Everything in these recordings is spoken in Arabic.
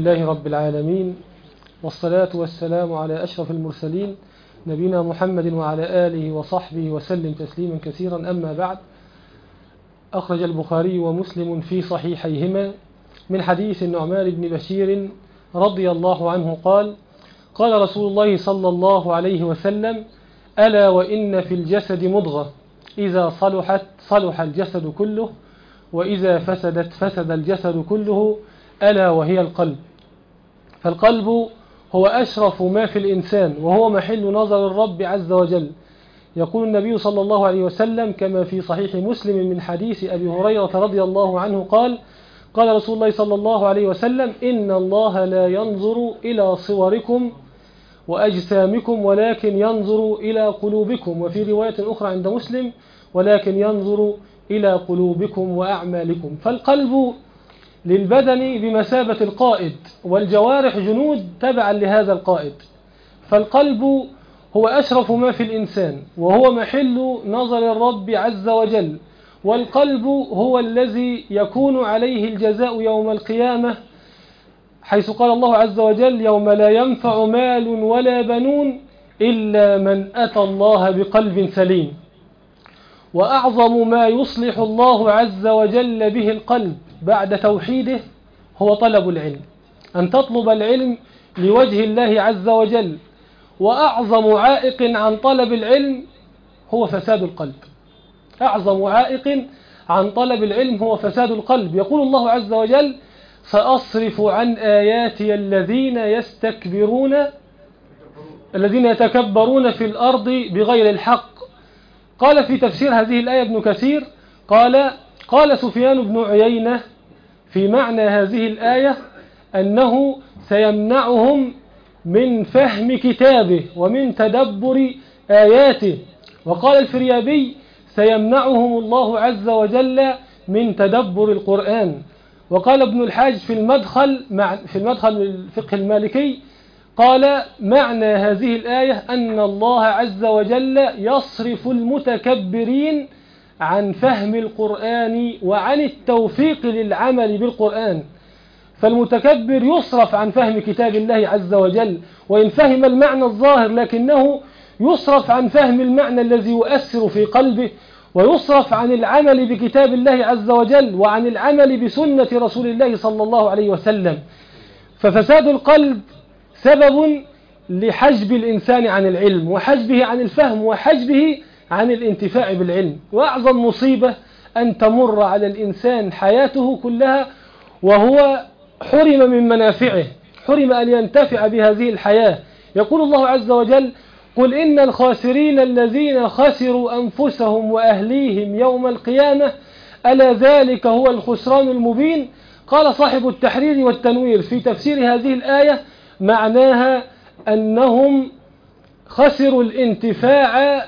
لله رب العالمين، والصلاة والسلام على أشرف المرسلين نبينا محمد وعلى آله وصحبه وسلم تسليما كثيرا. أما بعد، أخرج البخاري ومسلم في صحيحيهما من حديث النعمان بن بشير رضي الله عنه قال: قال رسول الله صلى الله عليه وسلم: ألا وإن في الجسد مضغة إذا صلحت صلح الجسد كله، وإذا فسدت فسد الجسد كله، ألا وهي القلب. فالقلب هو أشرف ما في الإنسان، وهو محل نظر الرب عز وجل. يقول النبي صلى الله عليه وسلم كما في صحيح مسلم من حديث أبي هريرة رضي الله عنه قال: قال رسول الله صلى الله عليه وسلم: إن الله لا ينظر إلى صوركم وأجسامكم ولكن ينظر إلى قلوبكم. وفي رواية أخرى عند مسلم: ولكن ينظر إلى قلوبكم وأعمالكم. فالقلب للبدن بمثابة القائد، والجوارح جنود تبعا لهذا القائد. فالقلب هو أشرف ما في الإنسان، وهو محل نظر الرب عز وجل. والقلب هو الذي يكون عليه الجزاء يوم القيامة، حيث قال الله عز وجل: يوم لا ينفع مال ولا بنون إلا من أتى الله بقلب سليم. وأعظم ما يصلح الله عز وجل به القلب بعد توحيده هو طلب العلم، أن تطلب العلم لوجه الله عز وجل. وأعظم عائق عن طلب العلم هو فساد القلب. أعظم عائق عن طلب العلم هو فساد القلب. يقول الله عز وجل: سأصرف عن آياتي الذين يتكبرون في الأرض بغير الحق. قال في تفسير هذه الآية ابن كثير قال سفيان بن عيينة في معنى هذه الآية أنه سيمنعهم من فهم كتابه ومن تدبر آياته. وقال الفريابي: سيمنعهم الله عز وجل من تدبر القرآن. وقال ابن الحاج في المدخل الفقه المالكي قال: معنى هذه الآية أن الله عز وجل يصرف المتكبرين عن فهم القرآن وعن التوفيق للعمل بالقرآن. فالمتكبر يصرف عن فهم كتاب الله عز وجل، وإن فهم المعنى الظاهر لكنه يصرف عن فهم المعنى الذي يؤثر في قلبه، ويصرف عن العمل بكتاب الله عز وجل وعن العمل بسنة رسول الله صلى الله عليه وسلم. ففساد القلب سبب لحجب الإنسان عن العلم، وحجبه عن الفهم، وحجبه عن الانتفاع بالعلم. وأعظم مصيبة أن تمر على الإنسان حياته كلها وهو حرم من منافعه، حرم أن ينتفع بهذه الحياة. يقول الله عز وجل: قل إن الخاسرين الذين خسروا أنفسهم وأهليهم يوم القيامة ألا ذلك هو الخسران المبين. قال صاحب التحرير والتنوير في تفسير هذه الآية: معناها أنهم خسروا الانتفاع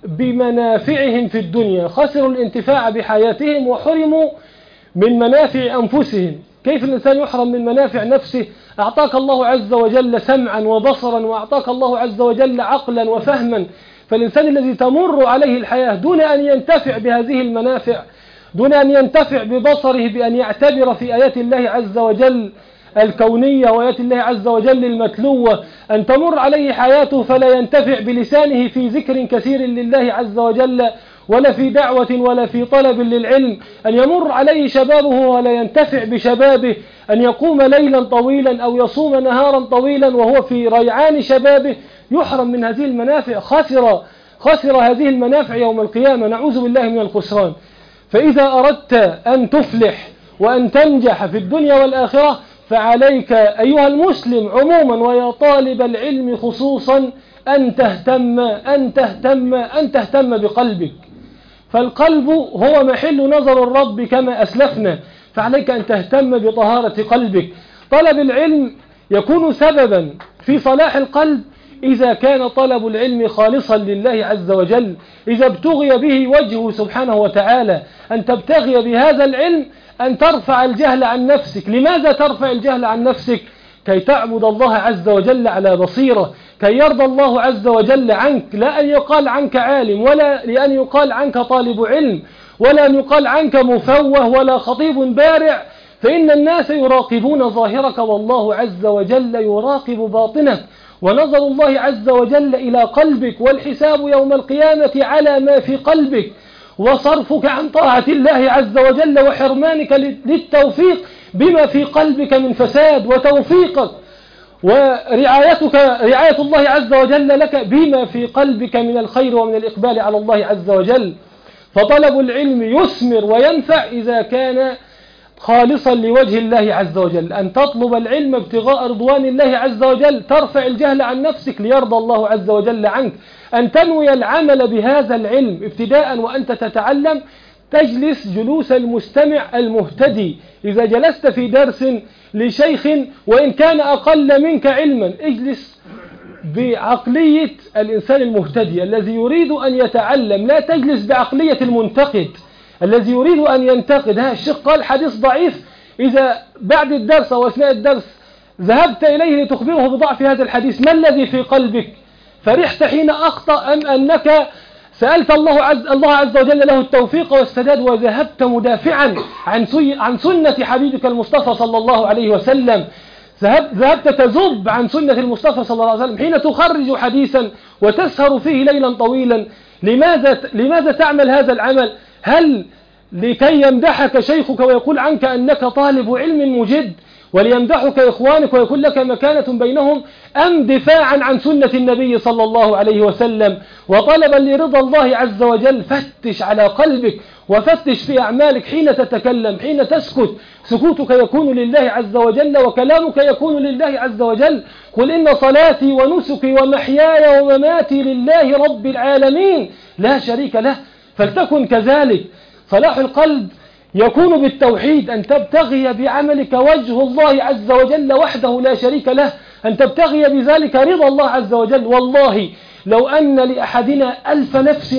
بمنافعهم في الدنيا، خسروا الانتفاع بحياتهم وحرموا من منافع أنفسهم. كيف الإنسان يحرم من منافع نفسه؟ أعطاك الله عز وجل سمعا وبصرا، وأعطاك الله عز وجل عقلا وفهما. فالإنسان الذي تمر عليه الحياة دون أن ينتفع بهذه المنافع، دون أن ينتفع ببصره بأن يعتبر في آيات الله عز وجل الكونية وآيات الله عز وجل المتلوة، أن تمر عليه حياته فلا ينتفع بلسانه في ذكر كثير لله عز وجل، ولا في دعوة ولا في طلب للعلم، أن يمر عليه شبابه ولا ينتفع بشبابه، أن يقوم ليلا طويلا أو يصوم نهارا طويلا وهو في ريعان شبابه، يحرم من هذه المنافع. خسر هذه المنافع يوم القيامة، نعوذ بالله من الخسران. فإذا أردت أن تفلح وأن تنجح في الدنيا والآخرة فعليك أيها المسلم عموما ويا طالب العلم خصوصا أن تهتم بقلبك. فالقلب هو محل نظر الرب كما أسلفنا، فعليك أن تهتم بطهارة قلبك. طلب العلم يكون سببا في صلاح القلب إذا كان طلب العلم خالصا لله عز وجل، إذا ابتغي به وجهه سبحانه وتعالى. أن تبتغي بهذا العلم أن ترفع الجهل عن نفسك. لماذا ترفع الجهل عن نفسك؟ كي تعبد الله عز وجل على بصيرة، كي يرضى الله عز وجل عنك، لا أن يقال عنك عالم، ولا لأن يقال عنك طالب علم، ولا أن يقال عنك مفوه ولا خطيب بارع، فإن الناس يراقبون ظاهرك والله عز وجل يراقب باطنك، ونظر الله عز وجل إلى قلبك، والحساب يوم القيامة على ما في قلبك، وصرفك عن طاعة الله عز وجل وحرمانك للتوفيق بما في قلبك من فساد، وتوفيقك رعاية الله عز وجل لك بما في قلبك من الخير ومن الإقبال على الله عز وجل. فطلب العلم يثمر وينفع إذا كان خالصا لوجه الله عز وجل. أن تطلب العلم ابتغاء رضوان الله عز وجل، ترفع الجهل عن نفسك ليرضى الله عز وجل عنك. أن تنوي العمل بهذا العلم ابتداء وأنت تتعلم، تجلس جلوس المستمع المهتدي. إذا جلست في درس لشيخ وإن كان أقل منك علما، اجلس بعقلية الإنسان المهتدي الذي يريد أن يتعلم، لا تجلس بعقلية المنتقد الذي يريد أن ينتقد. الشيخ قال حديث ضعيف، إذا بعد الدرس أو أثناء الدرس ذهبت إليه لتخبره بضعف هذا الحديث، ما الذي في قلبك؟ فرحت حين أخطأ أم أنك سألت الله عز وجل له التوفيق والسداد وذهبت مدافعا عن سنة حبيبك المصطفى صلى الله عليه وسلم؟ ذهبت تذب عن سنة المصطفى صلى الله عليه وسلم حين تخرج حديثا وتسهر فيه ليلا طويلا. لماذا تعمل هذا العمل؟ هل لكي يمدحك شيخك ويقول عنك أنك طالب علم مجد، وليمدحك إخوانك ويكون لك مكانة بينهم، أم دفاعا عن سنة النبي صلى الله عليه وسلم وطلبا لرضا الله عز وجل؟ فتش على قلبك وفتش في أعمالك حين تتكلم، حين تسكت، سكوتك يكون لله عز وجل وكلامك يكون لله عز وجل. قل إن صلاتي ونسكي ومحياي ومماتي لله رب العالمين لا شريك له. فلتكن كذلك. صلاح القلب يكون بالتوحيد، أن تبتغي بعملك وجه الله عز وجل وحده لا شريك له، أن تبتغي بذلك رضا الله عز وجل. والله لو أن لأحدنا 1000 نفس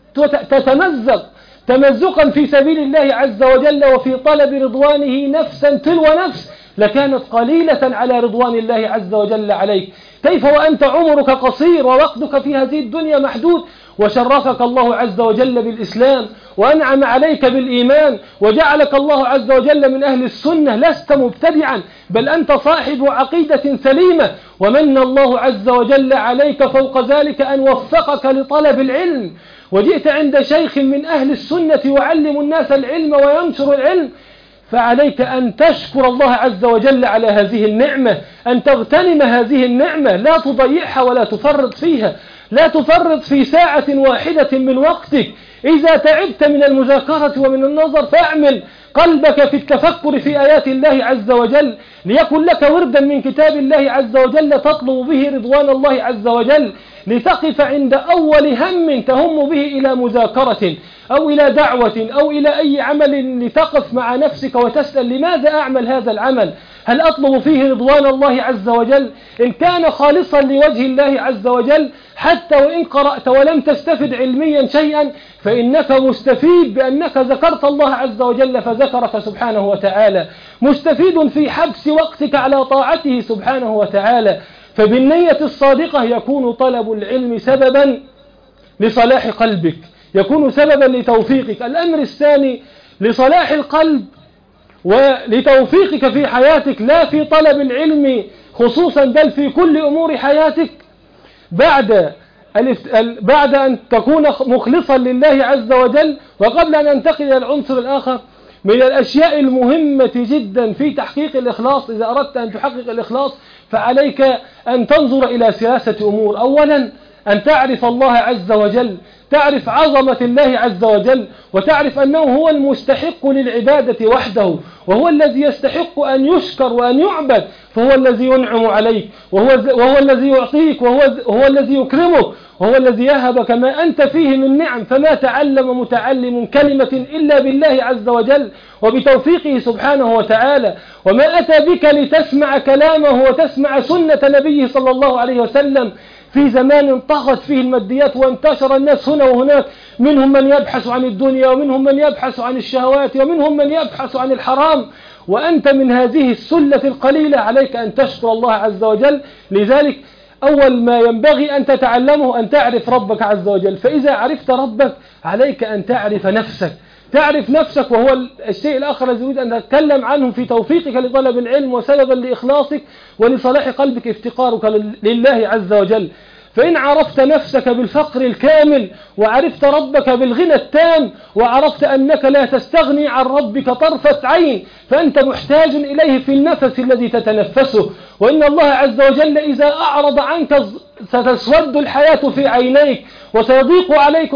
تتمزق تمزقا في سبيل الله عز وجل وفي طلب رضوانه نفسا تلو نفس لكانت قليلة على رضوان الله عز وجل عليك. كيف وأنت عمرك قصير ووقتك في هذه الدنيا محدود، وشرفك الله عز وجل بالإسلام وأنعم عليك بالإيمان وجعلك الله عز وجل من أهل السنة، لست مبتدعا بل أنت صاحب عقيدة سليمة، ومن الله عز وجل عليك فوق ذلك أن وفقك لطلب العلم، وجئت عند شيخ من أهل السنة يعلم الناس العلم وينشر العلم. فعليك أن تشكر الله عز وجل على هذه النعمة، أن تغتنم هذه النعمة، لا تضيعها ولا تفرط فيها، لا تفرط في ساعة واحدة من وقتك. إذا تعبت من المذاكرة ومن النظر فاعمل قلبك في التفكر في آيات الله عز وجل، ليكن لك وردا من كتاب الله عز وجل تطلب به رضوان الله عز وجل، لتقف عند أول هم تهم به إلى مذاكرة أو إلى دعوة أو إلى أي عمل، لتقف مع نفسك وتسأل لماذا أعمل هذا العمل؟ هل أطلب فيه رضوان الله عز وجل؟ إن كان خالصا لوجه الله عز وجل حتى وإن قرأت ولم تستفد علميا شيئا فإنك مستفيد بأنك ذكرت الله عز وجل فذكرك سبحانه وتعالى، مستفيد في حبس وقتك على طاعته سبحانه وتعالى. فبالنية الصادقة يكون طلب العلم سببا لصلاح قلبك، يكون سببا لتوفيقك. الأمر الثاني لصلاح القلب ولتوفيقك في حياتك، لا في طلب العلم خصوصا بل في كل أمور حياتك، بعد أن تكون مخلصا لله عز وجل. وقبل أن ننتقل إلى العنصر الآخر من الأشياء المهمة جدا في تحقيق الإخلاص، إذا أردت أن تحقق الإخلاص فعليك أن تنظر إلى ثلاثة أمور. أولا أن تعرف الله عز وجل، تعرف عظمة الله عز وجل، وتعرف أنه هو المستحق للعبادة وحده، وهو الذي يستحق أن يشكر وأن يعبد، فهو الذي ينعم عليك، وهو الذي يعطيك، وهو الذي يكرمك، وهو الذي يهبك ما أنت فيه من نعم. فما تعلم متعلم كلمة إلا بالله عز وجل وبتوفيقه سبحانه وتعالى، وما أتى بك لتسمع كلامه وتسمع سنة نبيه صلى الله عليه وسلم في زمان طغت فيه الماديات وانتشر الناس هنا وهناك، منهم من يبحث عن الدنيا ومنهم من يبحث عن الشهوات ومنهم من يبحث عن الحرام، وأنت من هذه السلة القليلة. عليك أن تشكر الله عز وجل. لذلك أول ما ينبغي أن تتعلمه أن تعرف ربك عز وجل، فإذا عرفت ربك عليك أن تعرف نفسك، تعرف نفسك، وهو الشيء الآخر الذي أريد أن أتكلم عنه في توفيقك لطلب العلم وسببا لإخلاصك ولصلاح قلبك افتقارك لله عز وجل. فإن عرفت نفسك بالفقر الكامل، وعرفت ربك بالغنى التام، وعرفت أنك لا تستغني عن ربك طرفة عين، فأنت محتاج إليه في النفس الذي تتنفسه. وإن الله عز وجل إذا أعرض عنك ستسود الحياة في عينيك، وسيضيق عليك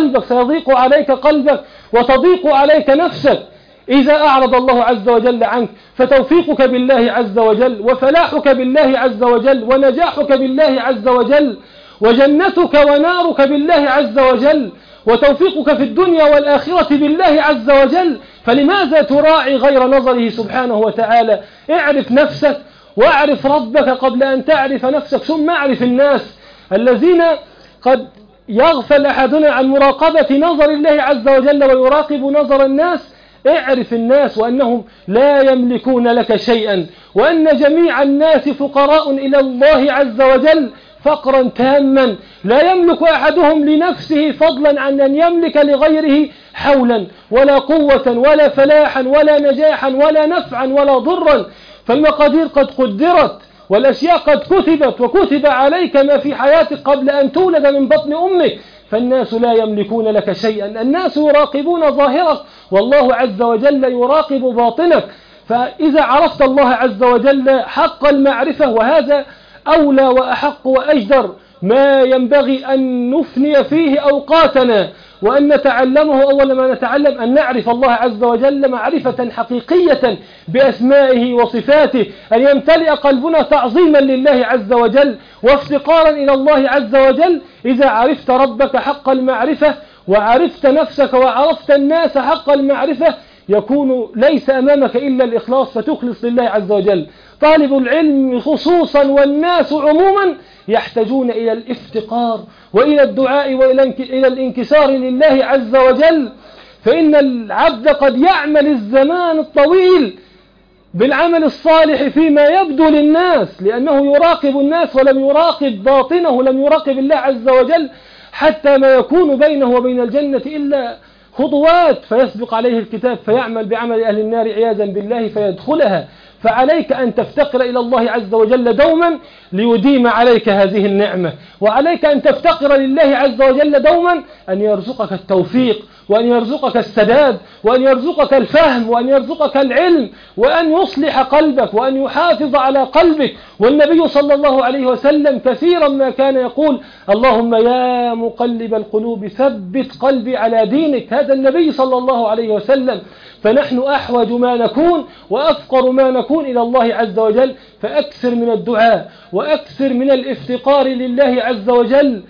قلبك وتضيق عليك نفسك إذا أعرض الله عز وجل عنك. فتوفيقك بالله عز وجل، وفلاحك بالله عز وجل، ونجاحك بالله عز وجل، وجنتك ونارك بالله عز وجل، وتوفيقك في الدنيا والآخرة بالله عز وجل. فلماذا تراعي غير نظره سبحانه وتعالى؟ اعرف نفسك واعرف ربك قبل أن تعرف نفسك، ثم اعرف الناس الذين قد يغفل أحدنا عن مراقبة نظر الله عز وجل ويراقب نظر الناس. اعرف الناس وأنهم لا يملكون لك شيئا، وأن جميع الناس فقراء إلى الله عز وجل فقرا تاما، لا يملك أحدهم لنفسه فضلا عن أن يملك لغيره حولا ولا قوة ولا فلاحا ولا نجاحا ولا نفعا ولا ضرا. فالمقادير قد قدرت، والأشياء قد كتبت، وكتب عليك ما في حياتك قبل أن تولد من بطن أمك. فالناس لا يملكون لك شيئا، الناس يراقبون ظاهرك، والله عز وجل يراقب باطنك. فإذا عرفت الله عز وجل حق المعرفة، وهذا أولى وأحق وأجدر ما ينبغي أن نفني فيه أوقاتنا وأن نتعلمه. أول ما نتعلم أن نعرف الله عز وجل معرفة حقيقية بأسمائه وصفاته، أن يمتلئ قلبنا تعظيما لله عز وجل وافتقارا إلى الله عز وجل. إذا عرفت ربك حق المعرفة، وعرفت نفسك، وعرفت الناس حق المعرفة، يكون ليس أمامك إلا الإخلاص، فتخلص لله عز وجل. طالب العلم خصوصا والناس عموما يحتاجون إلى الافتقار وإلى الدعاء وإلى الانكسار لله عز وجل. فإن العبد قد يعمل الزمان الطويل بالعمل الصالح فيما يبدو للناس، لأنه يراقب الناس ولم يراقب باطنه، لم يراقب الله عز وجل، حتى ما يكون بينه وبين الجنة إلا خطوات، فيسبق عليه الكتاب فيعمل بعمل أهل النار عياذا بالله فيدخلها. فعليك أن تفتقر إلى الله عز وجل دوما ليديم عليك هذه النعمة، وعليك أن تفتقر لله عز وجل دوما أن يرزقك التوفيق، وأن يرزقك السداد، وأن يرزقك الفهم، وأن يرزقك العلم، وأن يصلح قلبك، وأن يحافظ على قلبك. والنبي صلى الله عليه وسلم كثيرا ما كان يقول: اللهم يا مقلب القلوب ثبت قلبي على دينك. هذا النبي صلى الله عليه وسلم. فنحن أحوج ما نكون وأفقر ما نكون إلى الله عز وجل. فأكثر من الدعاء وأكثر من الافتقار لله عز وجل،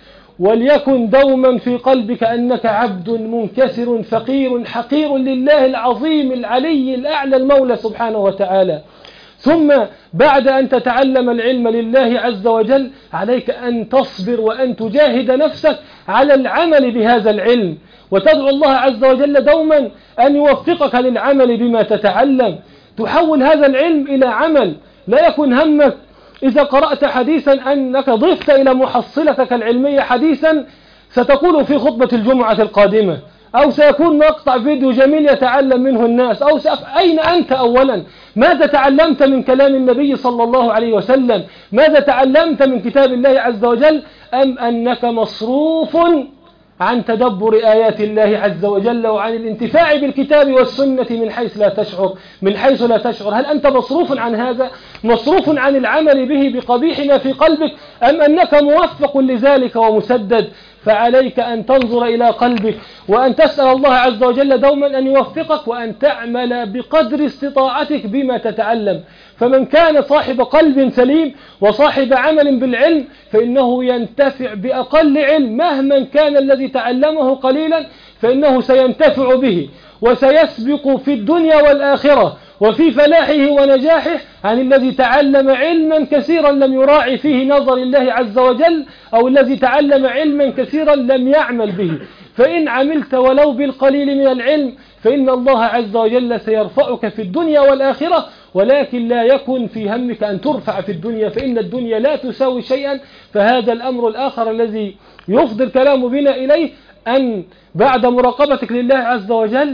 وليكن دوما في قلبك أنك عبد منكسر فقير حقير لله العظيم العلي الأعلى المولى سبحانه وتعالى. ثم بعد أن تتعلم العلم لله عز وجل، عليك أن تصبر وأن تجاهد نفسك على العمل بهذا العلم، وتدعو الله عز وجل دوما أن يوفقك للعمل بما تتعلم. تحول هذا العلم إلى عمل. لا يكن همك إذا قرأت حديثا أنك ضفت إلى محصلتك العلمية حديثا ستقول في خطبة الجمعة القادمة، أو سيكون مقطع فيديو جميل يتعلم منه الناس، أو أين أنت أولا؟ ماذا تعلمت من كلام النبي صلى الله عليه وسلم؟ ماذا تعلمت من كتاب الله عز وجل؟ أم أنك مصروف عن تدبر آيات الله عز وجل وعن الانتفاع بالكتاب والسنة من حيث لا تشعر؟ هل أنت مصروف عن هذا؟ مصروف عن العمل به بقبيح ما في قلبك، أم أنك موفق لذلك ومسدد؟ فعليك أن تنظر إلى قلبك وأن تسأل الله عز وجل دوما أن يوفقك، وأن تعمل بقدر استطاعتك بما تتعلم. فمن كان صاحب قلب سليم وصاحب عمل بالعلم فإنه ينتفع بأقل علم، مهما كان الذي تعلمه قليلا فإنه سينتفع به، وسيسبق في الدنيا والآخرة وفي فلاحه ونجاحه عن الذي تعلم علما كثيرا لم يراعي فيه نظر الله عز وجل، أو الذي تعلم علما كثيرا لم يعمل به. فإن عملت ولو بالقليل من العلم فإن الله عز وجل سيرفعك في الدنيا والآخرة، ولكن لا يكن في همك أن ترفع في الدنيا، فإن الدنيا لا تساوي شيئا. فهذا الأمر الآخر الذي يفضي الكلام بنا إليه، أن بعد مراقبتك لله عز وجل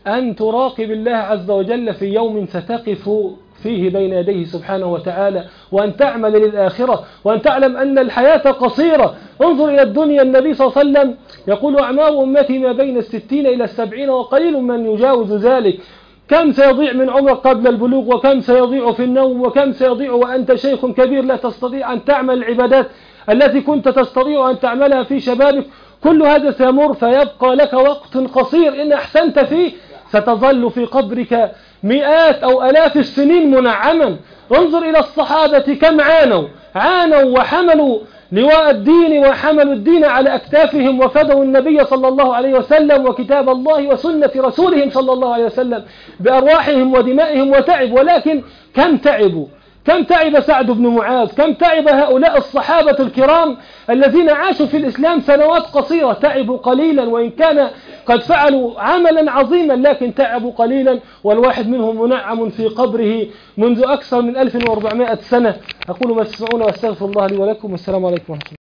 أن تراقب الله عز وجل في يوم ستقف فيه بين يديه سبحانه وتعالى، وأن تعمل للآخرة، وأن تعلم أن الحياة قصيرة. انظر إلى الدنيا، النبي صلى الله عليه وسلم يقول أعمار أمتي ما بين 60 إلى 70 وقليل من يجاوز ذلك. كم سيضيع من عمرك قبل البلوغ، وكم سيضيع في النوم، وكم سيضيع وأنت شيخ كبير لا تستطيع أن تعمل العبادات التي كنت تستطيع أن تعملها في شبابك. كل هذا سيمر، فيبقى لك وقت قصير إن أحسنت فيه ستظل في قبرك مئات أو آلاف السنين منعما. انظر إلى الصحابة كم عانوا وحملوا لواء الدين وحملوا الدين على أكتافهم، وفدوا النبي صلى الله عليه وسلم وكتاب الله وسنة رسولهم صلى الله عليه وسلم بأرواحهم ودمائهم وتعب. ولكن كم تعب سعد بن معاذ، كم تعب هؤلاء الصحابة الكرام الذين عاشوا في الإسلام سنوات قصيرة. تعبوا قليلا، وإن كان قد فعلوا عملا عظيما لكن تعبوا قليلا، والواحد منهم منعم في قبره منذ أكثر من 1400 سنة. أقول ما تسمعون وأستغفر الله لي ولكم، والسلام عليكم ورحمة الله.